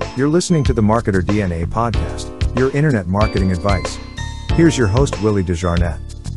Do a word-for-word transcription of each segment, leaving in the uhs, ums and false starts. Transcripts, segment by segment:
You're listening to the Marketer D N A podcast, your internet marketing advice. Here's your host, Willie Desjarnette.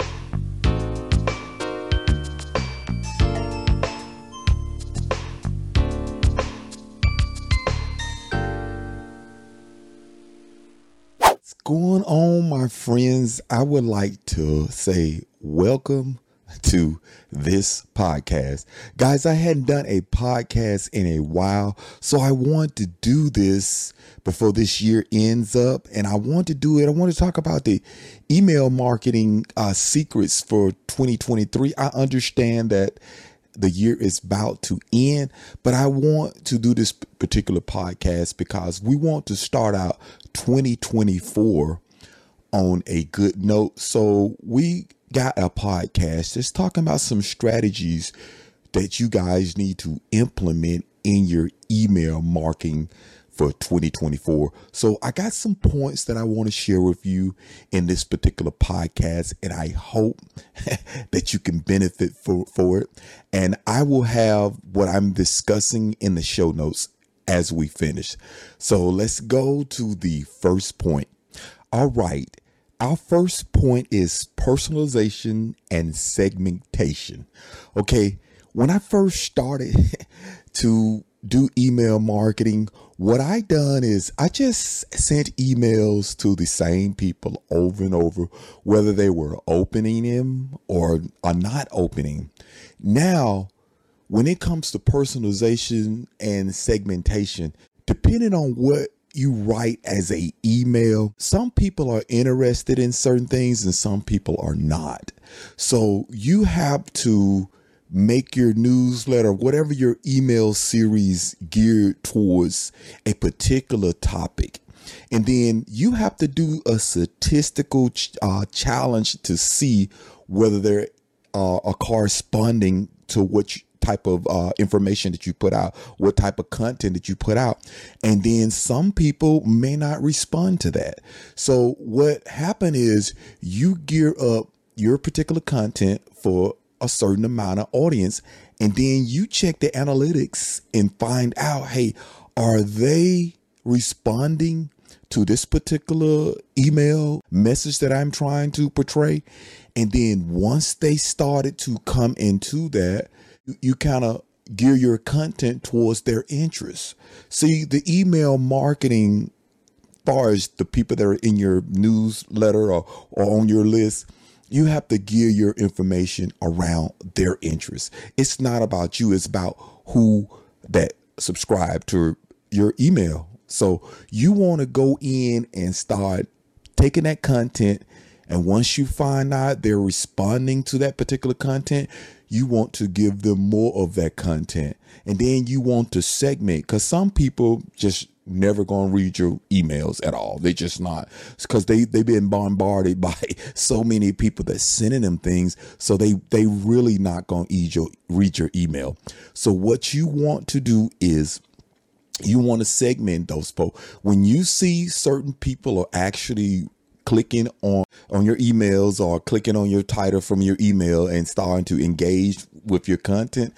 What's going on, my friends? I would like to say welcome to this podcast. Guys, I hadn't done a podcast in a while, so I want to do this before this year ends up, and I want to do it. I want to talk about the email marketing uh, secrets for twenty twenty-three. I understand that the year is about to end, but I want to do this particular podcast because we want to start out twenty twenty-four on a good note. So we got a podcast that's talking about some strategies that you guys need to implement in your email marketing for twenty twenty-four. So I got some points that I want to share with you in this particular podcast, and I hope that you can benefit for, for it. And I will have what I'm discussing in the show notes as we finish. So let's go to the first point. All right. Our first point is personalization and segmentation. Okay. When I first started to do email marketing, what I done is I just sent emails to the same people over and over, whether they were opening them or are not opening. Now, when it comes to personalization and segmentation, depending on what you write as a email, some people are interested in certain things and some people are not. So you have to make your newsletter, whatever your email series, geared towards a particular topic. And then you have to do a statistical uh, challenge to see whether they're uh, are corresponding to what you, type of uh, information that you put out, what type of content that you put out. And then some people may not respond to that. So what happened is you gear up your particular content for a certain amount of audience, and then you check the analytics and find out, hey, are they responding to this particular email message that I'm trying to portray? And then once they started to come into that, you, you kind of gear your content towards their interests. See, the email marketing, as far as the people that are in your newsletter or, or on your list, you have to gear your information around their interests. It's not about you. It's about who that subscribe to your email. So you want to go in and start taking that content. And once you find out they're responding to that particular content, you want to give them more of that content. And then you want to segment, because some people just never going to read your emails at all. They just not, because they, they've been bombarded by so many people that sending them things. So they, they really not going to read your, read your email. So what you want to do is you want to segment those folks. When you see certain people are actually clicking on, on your emails or clicking on your title from your email and starting to engage with your content,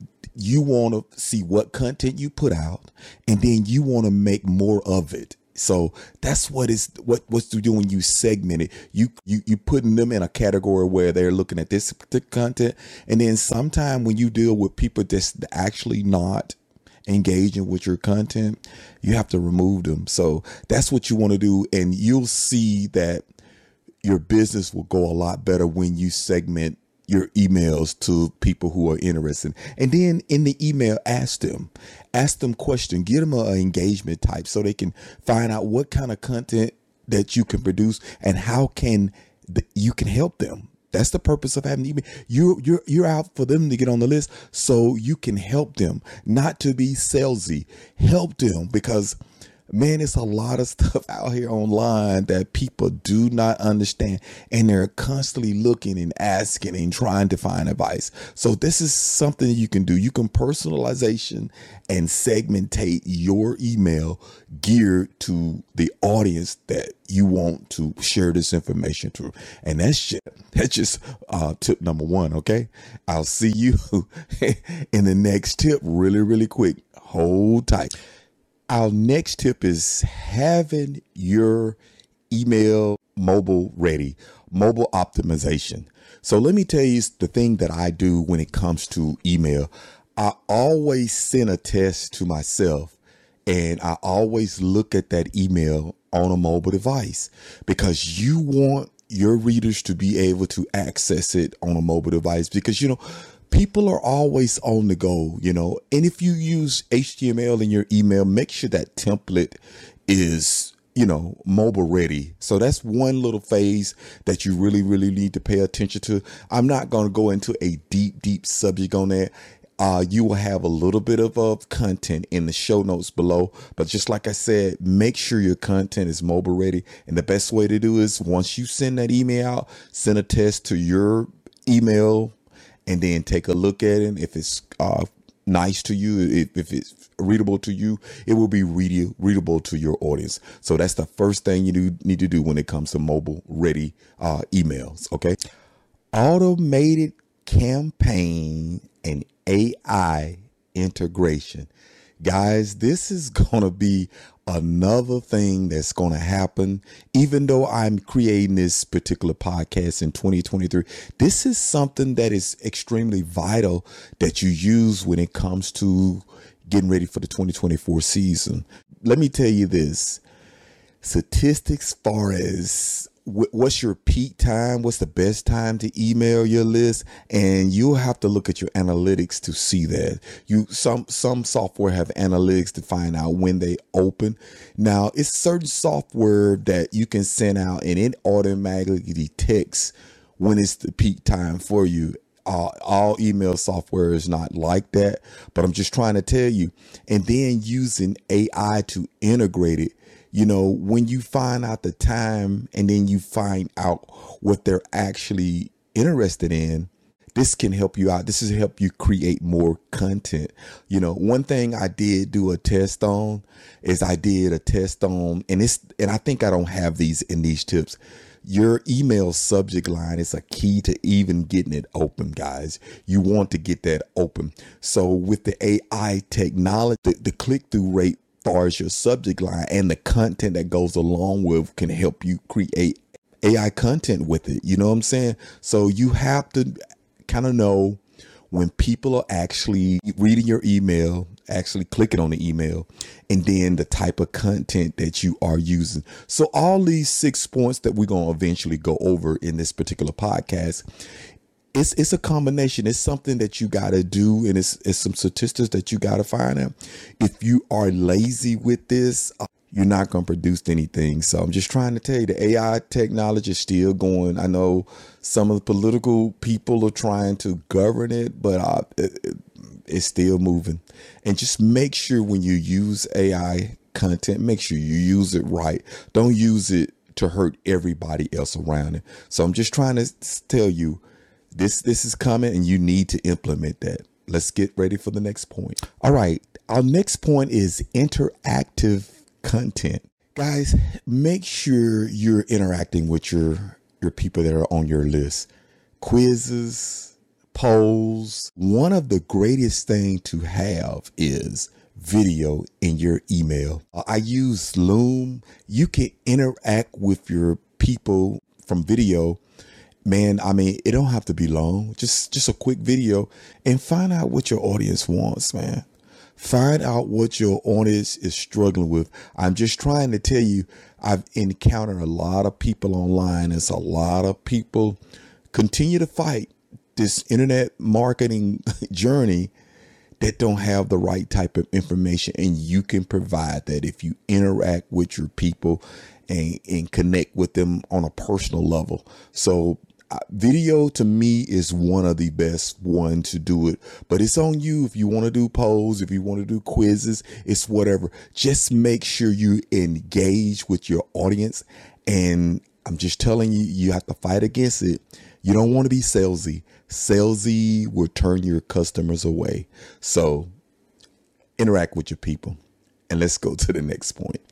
you want to see what content you put out, and then you want to make more of it. So that's what is what what's you do when you segment it. You you you putting them in a category where they're looking at this particular content, and then sometime when you deal with people that's actually not engaging with your content, you have to remove them. So that's what you want to do, and you'll see that your business will go a lot better when you segment your emails to people who are interested. And then in the email, ask them, ask them question, give them an engagement type so they can find out what kind of content that you can produce and how can the, you can help them. That's the purpose of having email. You're, you're, you're out for them to get on the list so you can help them, not to be salesy. Help them, because man, it's a lot of stuff out here online that people do not understand, and they're constantly looking and asking and trying to find advice. So this is something you can do. You can personalization and segmentate your email geared to the audience that you want to share this information to. And that's just, that's just uh, tip number one. Okay. I'll see you in the next tip really, really quick. Hold tight. Our next tip is having your email mobile ready, mobile optimization. So let me tell you the thing that I do when it comes to email. I always send a test to myself, and I always look at that email on a mobile device, because you want your readers to be able to access it on a mobile device, because, you know, people are always on the go, you know, and if you use H T M L in your email, make sure that template is, you know, mobile ready. So that's one little phase that you really, really need to pay attention to. I'm not going to go into a deep, deep subject on that. Uh, you will have a little bit of, of content in the show notes below. But just like I said, make sure your content is mobile ready. And the best way to do is, once you send that email out, send a test to your email and then take a look at it. If it's uh, nice to you, if, if it's readable to you, it will be read- readable to your audience. So that's the first thing you do, need to do when it comes to mobile ready uh, emails. Okay. Automated campaign and A I integration. Guys, this is going to be another thing that's going to happen. Even though I'm creating this particular podcast in twenty twenty-three, this is something that is extremely vital that you use when it comes to getting ready for the twenty twenty-four season. Let me tell you this. Statistics far as what's your peak time, what's the best time to email your list, and you'll have to look at your analytics to see that. You some some software have analytics to find out when they open. Now, it's certain software that you can send out and it automatically detects when it's the peak time for you. Uh, all email software is not like that, but I'm just trying to tell you. And then using A I to integrate it. You know, when you find out the time and then you find out what they're actually interested in, this can help you out. This is help you create more content. You know, one thing I did do a test on is I did a test on, and it's, and I think I don't have these in these tips. Your email subject line is a key to even getting it open, guys. You want to get that open. So with the A I technology, the, the click-through rate far as your subject line and the content that goes along with can help you create A I content with it. You know what I'm saying? So you have to kind of know when people are actually reading your email, actually clicking on the email, and then the type of content that you are using. So all these six points that we're going to eventually go over in this particular podcast, It's it's a combination. It's something that you got to do, and it's, it's some statistics that you got to find out. If you are lazy with this, uh, you're not going to produce anything. So I'm just trying to tell you, the A I technology is still going. I know some of the political people are trying to govern it, but uh, it, it's still moving. And just make sure when you use A I content, make sure you use it right. Don't use it to hurt everybody else around it. So I'm just trying to tell you, This this is coming and you need to implement that. Let's get ready for the next point. All right. Our next point is interactive content. Guys, make sure you're interacting with your, your people that are on your list. Quizzes, polls. One of the greatest things to have is video in your email. I use Loom. You can interact with your people from video. Man, I mean, it don't have to be long. Just just a quick video, and find out what your audience wants, man. Find out what your audience is struggling with. I'm just trying to tell you, I've encountered a lot of people online. It's a lot of people continue to fight this internet marketing journey that don't have the right type of information, and you can provide that if you interact with your people and, and connect with them on a personal level. So Uh, video to me is one of the best one to do it, but it's on you. If you want to do polls, if you want to do quizzes, it's whatever. Just make sure you engage with your audience. And I'm just telling you, you have to fight against it. You don't want to be salesy. Salesy will turn your customers away. So interact with your people. And let's go to the next point.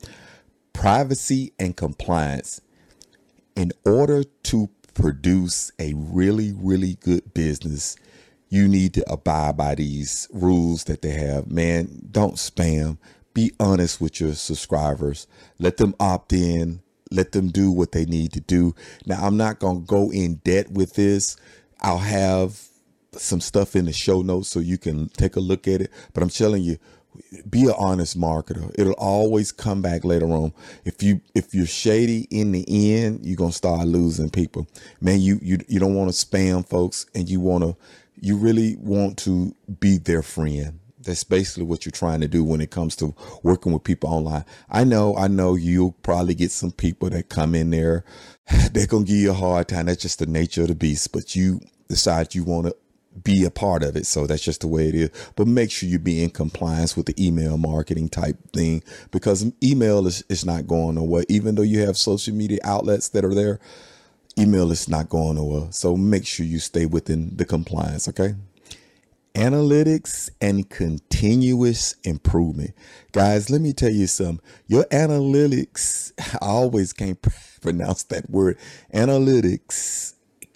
Privacy and compliance. In order to produce a really, really good business, you need to abide by these rules that they have. Man, don't spam. be honest with your subscribers. Let them opt in. Let them do what they need to do. Now, I'm not going to go in debt with this. I'll have some stuff in the show notes so you can take a look at it. But I'm telling you, be an honest marketer. It'll always come back later on. If you if you're shady in the end, you're gonna start losing people. Man, you you you don't want to spam folks, and you want to you really want to be their friend. That's basically what you're trying to do when it comes to working with people online. I know, I know you'll probably get some people that come in there. They're gonna give you a hard time. That's just the nature of the beast. But you decide you want to be a part of it. So that's just the way it is. But make sure you be in compliance with the email marketing type thing, because email is, is not going nowhere. Even though you have social media outlets that are there, email is not going nowhere. So make sure you stay within the compliance. Okay. Analytics and continuous improvement. Guys, let me tell you something. Your analytics, I always can't pronounce that word. Analytics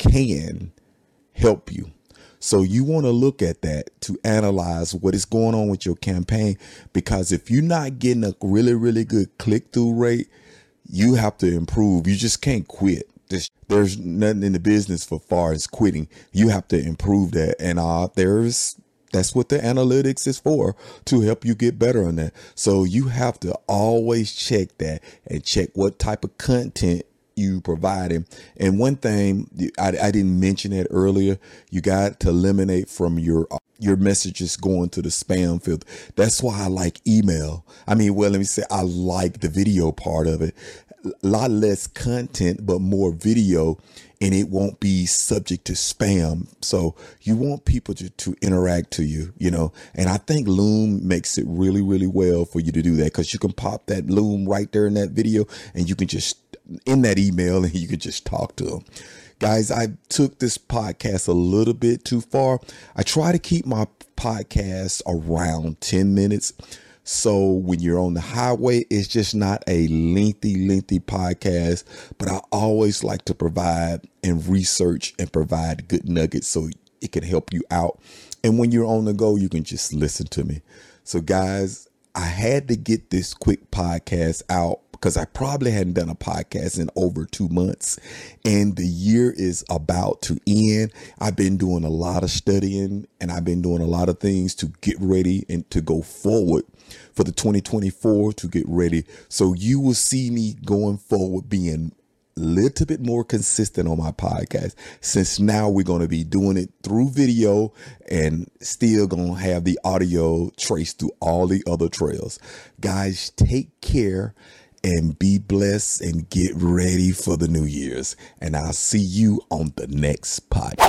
can help you. So you want to look at that to analyze what is going on with your campaign, because if you're not getting a really, really good click-through rate, you have to improve. You just can't quit. There's, there's nothing in the business for far as quitting. You have to improve that. And uh, there's that's what the analytics is for, to help you get better on that. So you have to always check that and check what type of content you providing. And one thing I, I didn't mention that earlier, you got to eliminate from your your messages going to the spam filter. That's why I like email. I mean, well, let me say I like the video part of it. A lot less content, but more video, and it won't be subject to spam. So you want people to, to interact to you, you know, and I think Loom makes it really, really well for you to do that, because you can pop that Loom right there in that video, and you can just in that email, and you can just talk to them. Guys, I took this podcast a little bit too far. I try to keep my podcast around ten minutes. So when you're on the highway, it's just not a lengthy, lengthy podcast, but I always like to provide and research and provide good nuggets so it can help you out. And when you're on the go, you can just listen to me. So guys, I had to get this quick podcast out because I probably hadn't done a podcast in over two months and the year is about to end. I've been doing a lot of studying and I've been doing a lot of things to get ready and to go forward for the twenty twenty-four, to get ready. So you will see me going forward being a little bit more consistent on my podcast, since now we're going to be doing it through video and still going to have the audio traced through all the other trails. Guys, take care and be blessed and get ready for the New Year's. And I'll see you on the next podcast.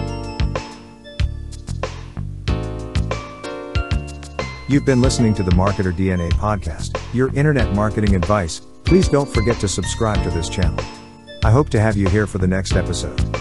You've been listening to the Marketer D N A podcast, your internet marketing advice. Please don't forget to subscribe to this channel. I hope to have you here for the next episode.